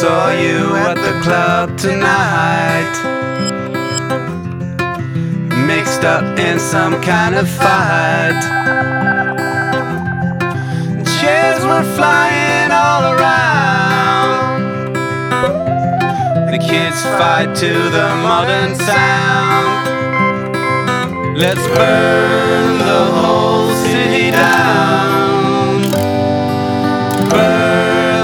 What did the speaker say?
saw you at the club tonight, mixed up in some kind of fight. Chairs were flying all around. The kids fight to the modern sound. Let's burn the whole city down.